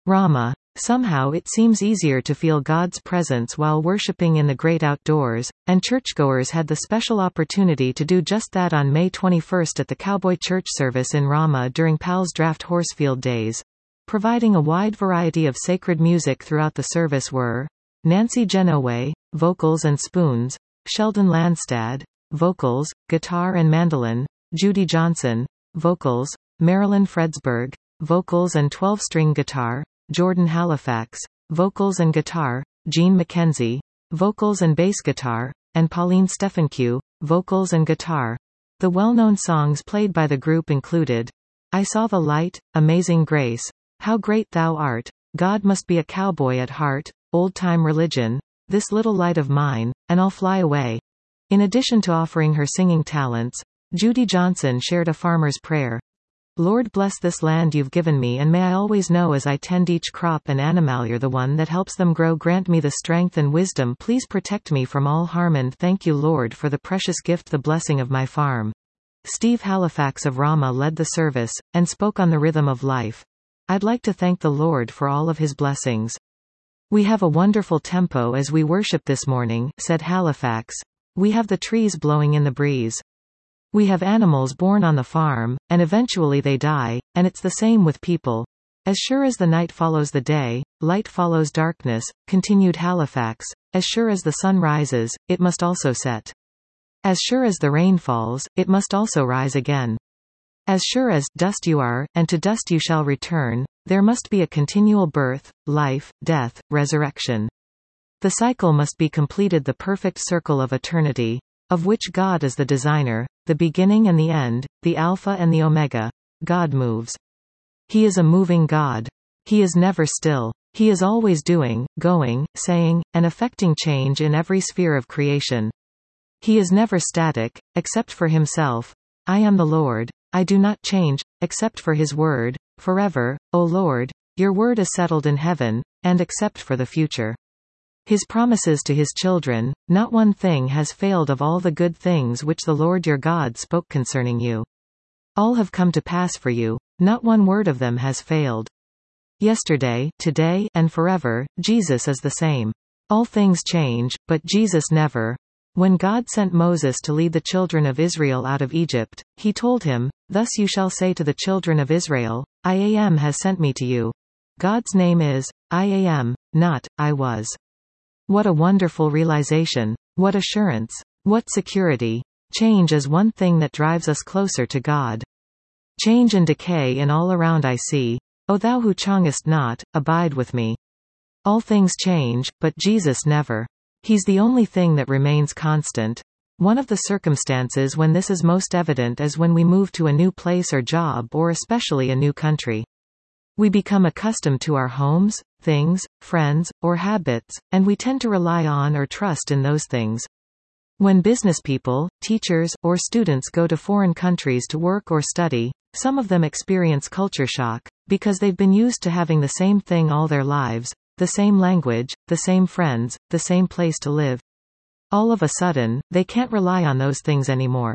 Rama. Somehow it seems easier to feel God's presence while worshipping in the great outdoors, and churchgoers had the special opportunity to do just that on May 21 at the Cowboy Church service in Rama during Pal's Draft Horsefield Days. Providing a wide variety of sacred music throughout the service were Nancy Genoway, vocals and spoons, Sheldon Landstad, vocals, guitar and mandolin, Judy Johnson, vocals, Marilyn Fredsberg, vocals and 12-string guitar, Jordan Halifax, vocals and guitar, Gene McKenzie, vocals and bass guitar, and Pauline Stephenque, vocals and guitar. The well-known songs played by the group included I Saw the Light, Amazing Grace, How Great Thou Art, God Must Be a Cowboy at Heart, Old Time Religion, This Little Light of Mine, and I'll Fly Away. In addition to offering her singing talents, Judy Johnson shared a farmer's prayer. Lord, bless this land you've given me, and may I always know as I tend each crop and animal you're the one that helps them grow. Grant me the strength and wisdom, please protect me from all harm, and thank you Lord for the precious gift, the blessing of my farm. Steve Halifax of Rama led the service, and spoke on the rhythm of life. I'd like to thank the Lord for all of his blessings. We have a wonderful tempo as we worship this morning, said Halifax. We have the trees blowing in the breeze. We have animals born on the farm, and eventually they die, and it's the same with people. As sure as the night follows the day, light follows darkness, continued Halifax. As sure as the sun rises, it must also set. As sure as the rain falls, it must also rise again. As sure as dust you are, and to dust you shall return, there must be a continual birth, life, death, resurrection. The cycle must be completed, the perfect circle of eternity, of which God is the designer, the beginning and the end, the Alpha and the Omega. God moves. He is a moving God. He is never still. He is always doing, going, saying, and affecting change in every sphere of creation. He is never static, except for himself. I am the Lord. I do not change, except for his word, forever, O Lord. Your word is settled in heaven, and except for the future. His promises to his children, not one thing has failed of all the good things which the Lord your God spoke concerning you. All have come to pass for you, not one word of them has failed. Yesterday, today, and forever, Jesus is the same. All things change, but Jesus never. When God sent Moses to lead the children of Israel out of Egypt, he told him, Thus you shall say to the children of Israel, I am has sent me to you. God's name is, I am, not, I was. What a wonderful realization. What assurance. What security. Change is one thing that drives us closer to God. Change and decay in all around I see. O thou who changest not, abide with me. All things change, but Jesus never. He's the only thing that remains constant. One of the circumstances when this is most evident is when we move to a new place or job, or especially a new country. We become accustomed to our homes, things, friends, or habits, and we tend to rely on or trust in those things. When business people, teachers, or students go to foreign countries to work or study, some of them experience culture shock, because they've been used to having the same thing all their lives, the same language, the same friends, the same place to live. All of a sudden, they can't rely on those things anymore.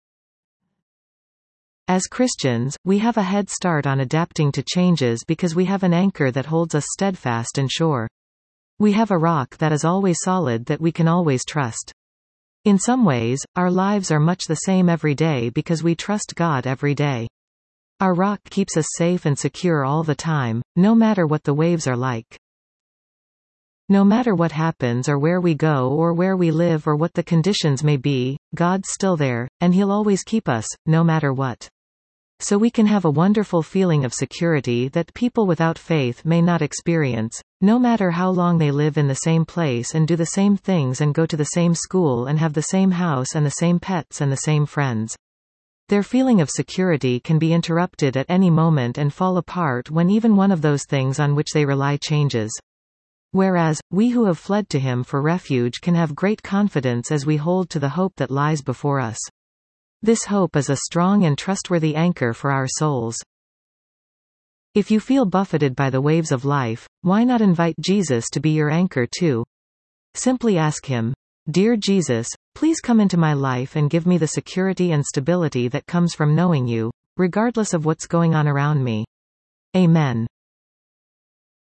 As Christians, we have a head start on adapting to changes because we have an anchor that holds us steadfast and sure. We have a rock that is always solid that we can always trust. In some ways, our lives are much the same every day because we trust God every day. Our rock keeps us safe and secure all the time, no matter what the waves are like. No matter what happens or where we go or where we live or what the conditions may be, God's still there, and He'll always keep us, no matter what. So we can have a wonderful feeling of security that people without faith may not experience, no matter how long they live in the same place and do the same things and go to the same school and have the same house and the same pets and the same friends. Their feeling of security can be interrupted at any moment and fall apart when even one of those things on which they rely changes. Whereas, we who have fled to Him for refuge can have great confidence as we hold to the hope that lies before us. This hope is a strong and trustworthy anchor for our souls. If you feel buffeted by the waves of life, why not invite Jesus to be your anchor too? Simply ask Him, "Dear Jesus, please come into my life and give me the security and stability that comes from knowing you, regardless of what's going on around me." Amen.